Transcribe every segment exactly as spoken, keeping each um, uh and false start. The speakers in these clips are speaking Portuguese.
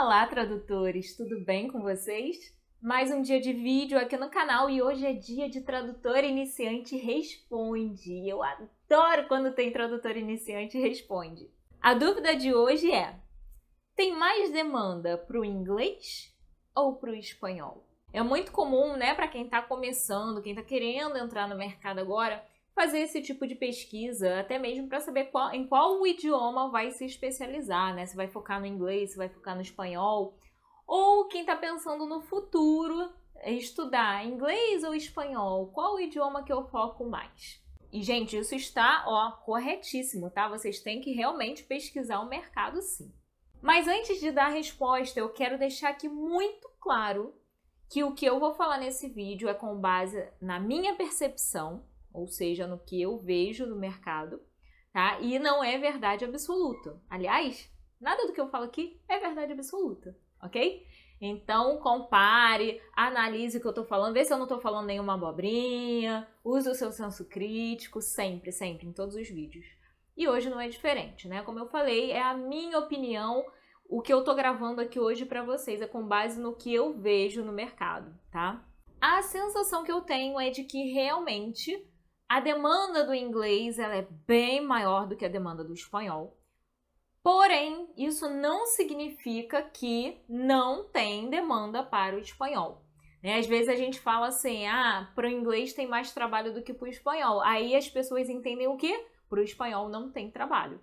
Olá, tradutores! Tudo bem com vocês? Mais um dia de vídeo aqui no canal e hoje é dia de Tradutor Iniciante Responde. Eu adoro quando tem Tradutor Iniciante Responde. A dúvida de hoje é: tem mais demanda para o inglês ou para o espanhol? É muito comum, né, para quem está começando, quem está querendo entrar no mercado agora, fazer esse tipo de pesquisa, até mesmo para saber qual, em qual idioma vai se especializar, né? Se vai focar no inglês, se vai focar no espanhol. Ou quem está pensando no futuro, estudar inglês ou espanhol, qual o idioma que eu foco mais? E, gente, isso está, ó, corretíssimo, tá? Vocês têm que realmente pesquisar o mercado, sim. Mas antes de dar a resposta, eu quero deixar aqui muito claro que o que eu vou falar nesse vídeo é com base na minha percepção, ou seja, no que eu vejo no mercado, tá? E não é verdade absoluta. Aliás, nada do que eu falo aqui é verdade absoluta, ok? Então, compare, analise o que eu tô falando, vê se eu não tô falando nenhuma abobrinha, use o seu senso crítico, sempre, sempre, em todos os vídeos. E hoje não é diferente, né? Como eu falei, é a minha opinião. O que eu tô gravando aqui hoje pra vocês é com base no que eu vejo no mercado, tá? A sensação que eu tenho é de que realmente a demanda do inglês ela é bem maior do que a demanda do espanhol. Porém, isso não significa que não tem demanda para o espanhol. Né? Às vezes a gente fala assim, ah, para o inglês tem mais trabalho do que para o espanhol. Aí as pessoas entendem o quê? Para o espanhol não tem trabalho.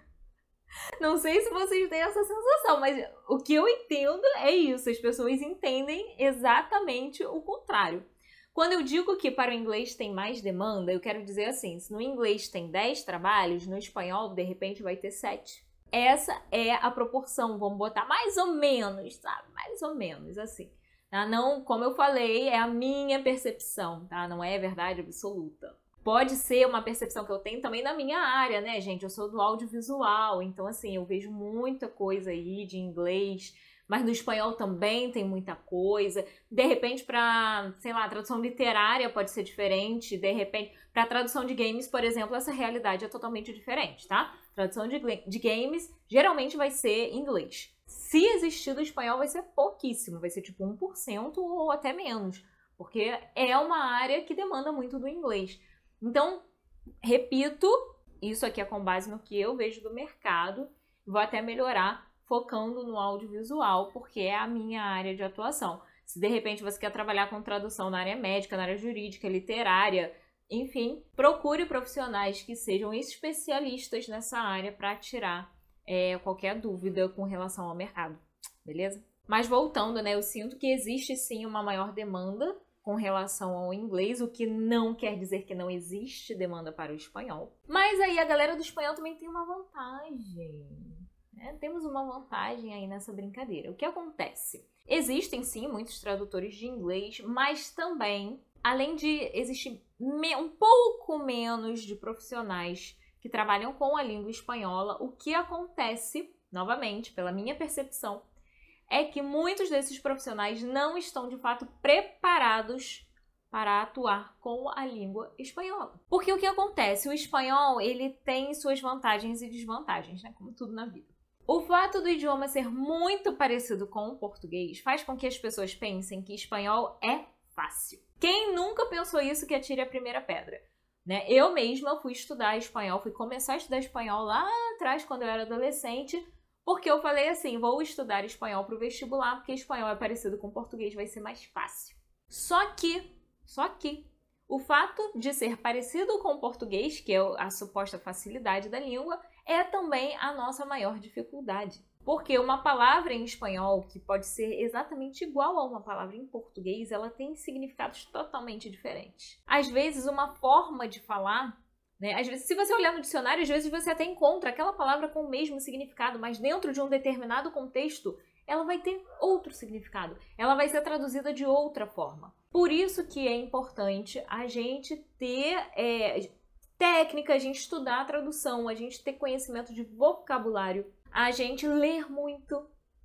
Não sei se vocês têm essa sensação, mas o que eu entendo é isso. As pessoas entendem exatamente o contrário. Quando eu digo que para o inglês tem mais demanda, eu quero dizer assim, se no inglês tem dez trabalhos, no espanhol, de repente, vai ter sete. Essa é a proporção, vamos botar mais ou menos, sabe? Mais ou menos, assim. Tá? Não, como eu falei, é a minha percepção, tá? Não é verdade absoluta. Pode ser uma percepção que eu tenho também na minha área, né, gente? Eu sou do audiovisual, então, assim, eu vejo muita coisa aí de inglês, mas no espanhol também tem muita coisa. De repente, para, sei lá, tradução literária pode ser diferente. De repente, para tradução de games, por exemplo, essa realidade é totalmente diferente, tá? Tradução de, de games geralmente vai ser em inglês. Se existir do espanhol, vai ser pouquíssimo, vai ser tipo um por cento ou até menos, porque é uma área que demanda muito do inglês. Então, repito, isso aqui é com base no que eu vejo do mercado, vou até melhorar focando no audiovisual, porque é a minha área de atuação. Se de repente você quer trabalhar com tradução na área médica, na área jurídica, literária, enfim, procure profissionais que sejam especialistas nessa área para tirar é, qualquer dúvida com relação ao mercado, beleza? Mas voltando, né, eu sinto que existe sim uma maior demanda com relação ao inglês, o que não quer dizer que não existe demanda para o espanhol. Mas aí a galera do espanhol também tem uma vantagem. Né? Temos uma vantagem aí nessa brincadeira. O que acontece? Existem sim muitos tradutores de inglês, mas também, além de existir um pouco menos de profissionais que trabalham com a língua espanhola, o que acontece, novamente, pela minha percepção, é que muitos desses profissionais não estão, de fato, preparados para atuar com a língua espanhola. Porque o que acontece? O espanhol, ele tem suas vantagens e desvantagens, né? Como tudo na vida. O fato do idioma ser muito parecido com o português faz com que as pessoas pensem que espanhol é fácil. Quem nunca pensou isso que atire a primeira pedra? Né? Eu mesma fui estudar espanhol, fui começar a estudar espanhol lá atrás, quando eu era adolescente, porque eu falei assim, vou estudar espanhol para o vestibular, porque espanhol é parecido com português, vai ser mais fácil. Só que, só que, o fato de ser parecido com o português, que é a suposta facilidade da língua, é também a nossa maior dificuldade. Porque uma palavra em espanhol, que pode ser exatamente igual a uma palavra em português, ela tem significados totalmente diferentes. Às vezes, uma forma de falar, né? Às vezes, se você olhar no dicionário, às vezes você até encontra aquela palavra com o mesmo significado, mas dentro de um determinado contexto, ela vai ter outro significado. Ela vai ser traduzida de outra forma. Por isso que é importante a gente ter é, técnica, a gente estudar a tradução, a gente ter conhecimento de vocabulário, a gente ler muito,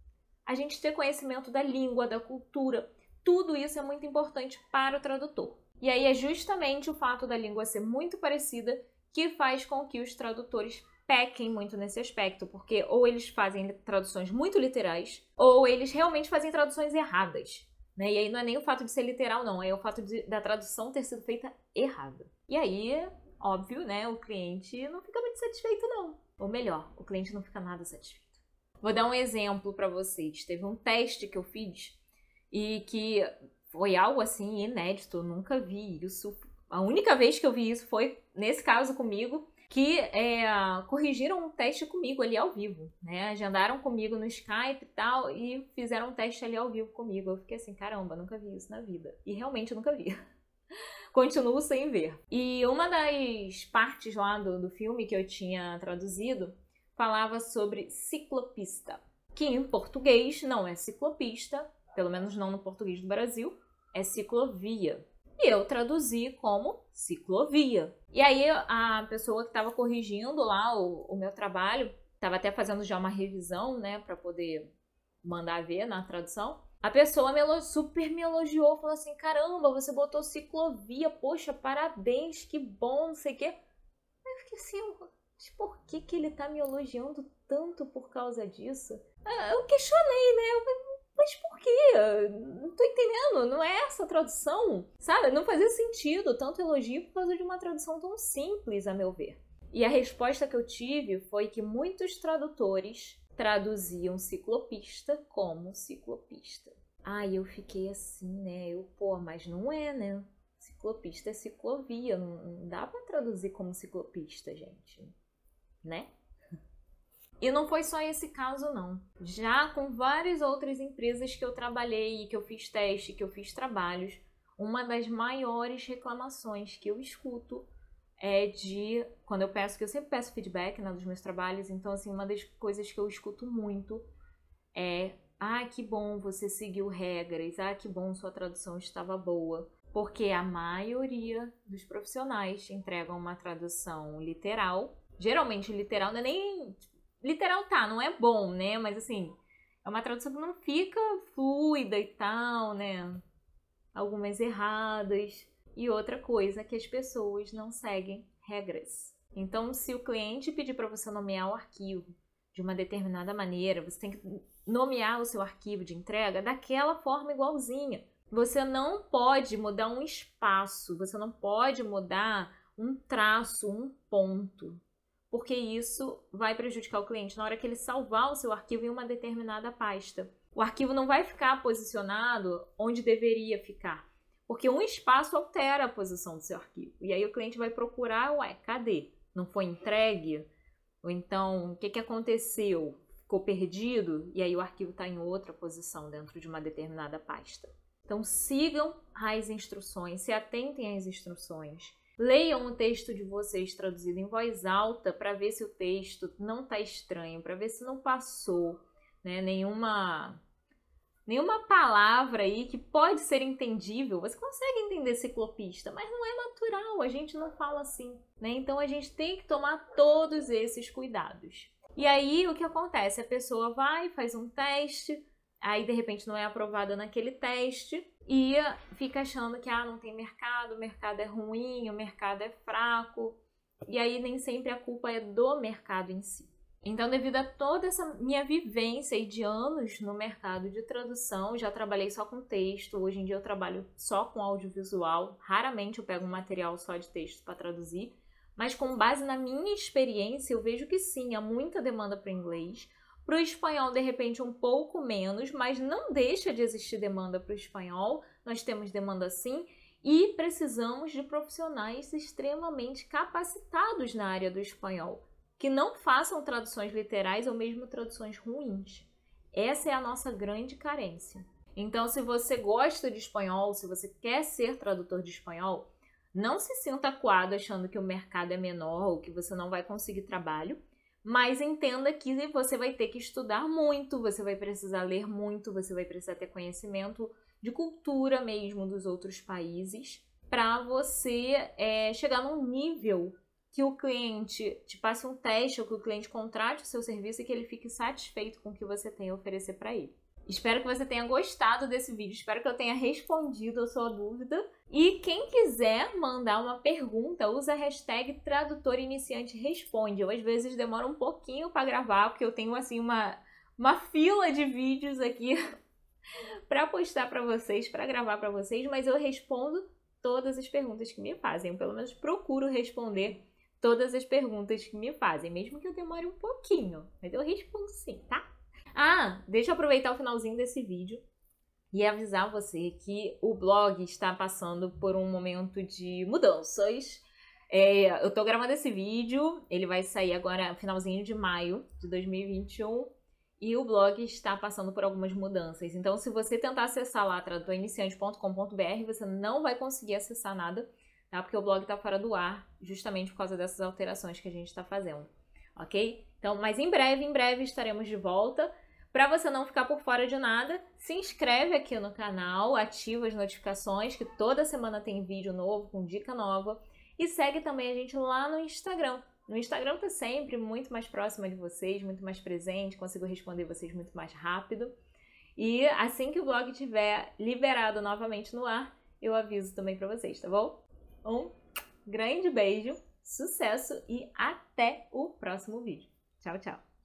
a gente ter conhecimento da língua, da cultura. Tudo isso é muito importante para o tradutor. E aí é justamente o fato da língua ser muito parecida que faz com que os tradutores pequem muito nesse aspecto, porque ou eles fazem traduções muito literais, ou eles realmente fazem traduções erradas, né? E aí não é nem o fato de ser literal, não, é o fato de, da tradução ter sido feita errada. E aí, óbvio, né, o cliente não fica muito satisfeito, não. Ou melhor, o cliente não fica nada satisfeito. Vou dar um exemplo para vocês. Teve um teste que eu fiz e que foi algo assim inédito, eu nunca vi isso. A única vez que eu vi isso foi, nesse caso comigo, que é, corrigiram um teste comigo ali ao vivo, né? Agendaram comigo no Skype e tal e fizeram um teste ali ao vivo comigo. Eu fiquei assim, caramba, nunca vi isso na vida. E realmente eu nunca vi. Continuo sem ver. E uma das partes lá do, do filme que eu tinha traduzido falava sobre ciclopista, que em português não é ciclopista, pelo menos não no português do Brasil, é ciclovia. E eu traduzi como ciclovia. E aí a pessoa que estava corrigindo lá o, o meu trabalho, estava até fazendo já uma revisão, né, para poder mandar ver na tradução. A pessoa me, super me elogiou, falou assim, caramba, você botou ciclovia, poxa, parabéns, que bom, não sei o quê. Aí eu fiquei assim, mas por que que ele tá me elogiando tanto por causa disso? Eu questionei, né, eu falei, mas por quê? Não tô entendendo, não é essa a tradução, sabe? Não fazia sentido tanto elogio por causa de uma tradução tão simples, a meu ver. E a resposta que eu tive foi que muitos tradutores traduziam ciclopista como ciclopista. Aí eu fiquei assim, né? Eu, pô, mas não é, né? Ciclopista é ciclovia, não, não dá pra traduzir como ciclopista, gente, né? E não foi só esse caso, não. Já com várias outras empresas que eu trabalhei, que eu fiz teste, que eu fiz trabalhos, uma das maiores reclamações que eu escuto é de... Quando eu peço, que eu sempre peço feedback, né, dos meus trabalhos, então, assim, uma das coisas que eu escuto muito é: ah, que bom, você seguiu regras, ah, que bom, sua tradução estava boa. Porque a maioria dos profissionais entregam uma tradução literal. Geralmente, literal não é nem... Literal tá, não é bom, né? Mas assim, é uma tradução que não fica fluida e tal, né? Algumas erradas. E outra coisa, que as pessoas não seguem regras. Então, se o cliente pedir para você nomear o arquivo de uma determinada maneira, você tem que nomear o seu arquivo de entrega daquela forma igualzinha. Você não pode mudar um espaço, você não pode mudar um traço, um ponto, porque isso vai prejudicar o cliente na hora que ele salvar o seu arquivo em uma determinada pasta. O arquivo não vai ficar posicionado onde deveria ficar, porque um espaço altera a posição do seu arquivo. E aí o cliente vai procurar, ué, cadê? Não foi entregue? Ou então, o que, que aconteceu? Ficou perdido? E aí o arquivo está em outra posição dentro de uma determinada pasta. Então sigam as instruções, se atentem às instruções. Leiam o texto de vocês traduzido em voz alta para ver se o texto não está estranho, para ver se não passou, né, nenhuma, nenhuma palavra aí que pode ser entendível. Você consegue entender ciclopista, mas não é natural, a gente não fala assim, né? Então a gente tem que tomar todos esses cuidados. E aí o que acontece? A pessoa vai, faz um teste, aí de repente não é aprovada naquele teste, e fica achando que ah, não tem mercado, o mercado é ruim, o mercado é fraco. E aí nem sempre a culpa é do mercado em si. Então, devido a toda essa minha vivência de anos no mercado de tradução, já trabalhei só com texto, hoje em dia eu trabalho só com audiovisual, raramente eu pego um material só de texto para traduzir, mas com base na minha experiência eu vejo que sim, há muita demanda para o inglês. Para o espanhol, de repente, um pouco menos, mas não deixa de existir demanda para o espanhol. Nós temos demanda sim e precisamos de profissionais extremamente capacitados na área do espanhol, que não façam traduções literais ou mesmo traduções ruins. Essa é a nossa grande carência. Então, se você gosta de espanhol, se você quer ser tradutor de espanhol, não se sinta acuado achando que o mercado é menor ou que você não vai conseguir trabalho. Mas entenda que você vai ter que estudar muito, você vai precisar ler muito, você vai precisar ter conhecimento de cultura mesmo dos outros países para você é, chegar num nível que o cliente te passe um teste ou que o cliente contrate o seu serviço e que ele fique satisfeito com o que você tem a oferecer para ele. Espero que você tenha gostado desse vídeo, espero que eu tenha respondido a sua dúvida. E quem quiser mandar uma pergunta, usa a hashtag Tradutor Iniciante Responde. Eu às vezes demoro um pouquinho para gravar, porque eu tenho assim uma, uma fila de vídeos aqui para postar para vocês, para gravar para vocês, mas eu respondo todas as perguntas que me fazem. Eu pelo menos procuro responder todas as perguntas que me fazem, mesmo que eu demore um pouquinho, mas eu respondo sim, tá? Ah, deixa eu aproveitar o finalzinho desse vídeo e avisar você que o blog está passando por um momento de mudanças. É, eu tô gravando esse vídeo, ele vai sair agora finalzinho de maio de dois mil e vinte e um e o blog está passando por algumas mudanças. Então, se você tentar acessar lá tradutor iniciante ponto com ponto br, você não vai conseguir acessar nada, tá? Porque o blog está fora do ar, justamente por causa dessas alterações que a gente está fazendo, ok? Então, mas em breve, em breve estaremos de volta. Para você não ficar por fora de nada, se inscreve aqui no canal, ativa as notificações, que toda semana tem vídeo novo, com dica nova. E segue também a gente lá no Instagram. No Instagram tá sempre muito mais próxima de vocês, muito mais presente, consigo responder vocês muito mais rápido. E assim que o blog estiver liberado novamente no ar, eu aviso também para vocês, tá bom? Um grande beijo, sucesso e até o próximo vídeo. Tchau, tchau!